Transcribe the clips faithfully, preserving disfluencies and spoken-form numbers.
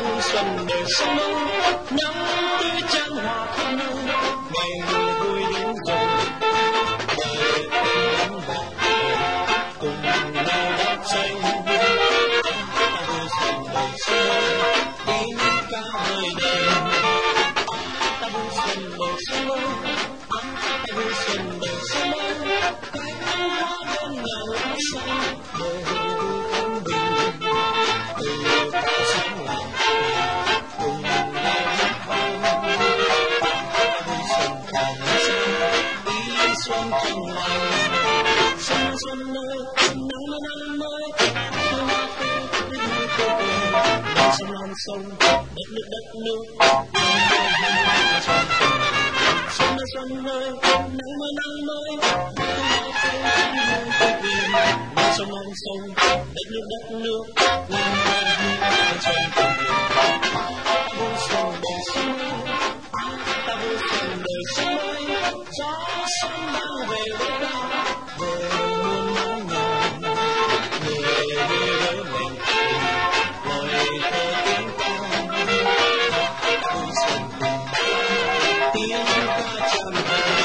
vui xuân đời sống mơ, nắng tươi chan hòa khắp nơi, ngày vui đến rồi. Đời em và cùng nhau đắp xanh, ta vui xuân đời sống mơ, tiếng ca hơi đêm. Ta vui xuân đời sống mơ, ta vui xuân đời sống mơ, cánh hoa bên ngàn lá xanh, đời vui thanh bình, từ ta sáng lành, cùng nhau hát vang. Ta vui xuân càng xanh, ý xuân trong lành, xuân xuân ơi, nắng ơi nắng ơi, hoa hoa tươi tươi như cô quỳnh, non sông non sông, đất nước đất nước, xuân ơi xuân ơi, nắng ơi nắng ơi, non sông non sông, đất nước đất nước, xuân cùng ta vui xuân đời xuân mới, ta vui xuân đời xuân mới, gió xuân mang về với ta, về muôn mái nhà, người với mình, lời thơ tiếng ca, ta vui xuân cùng ta, tiếng ca tràn về.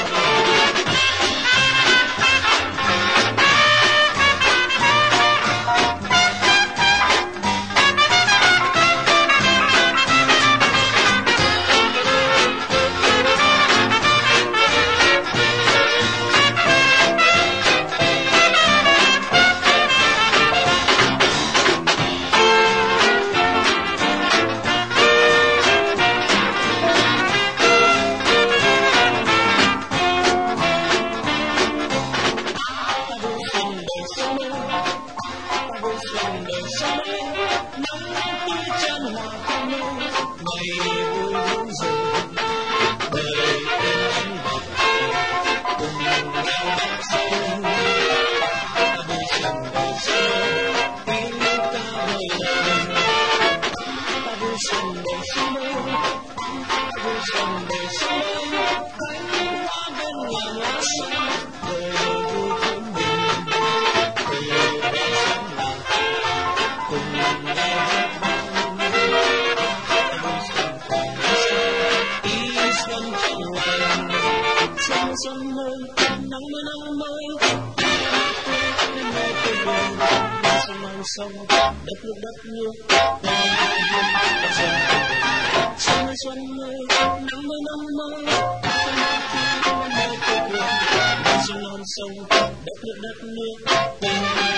Xuân mới, nắng mới nắng mới, đến nơi quê hương, non sông non sông, đất nước đất nước, xuân ơi xuân ơi, nắng mới nắng mới, đến nơi quê hương, non sông non sông, đất nước đất nước.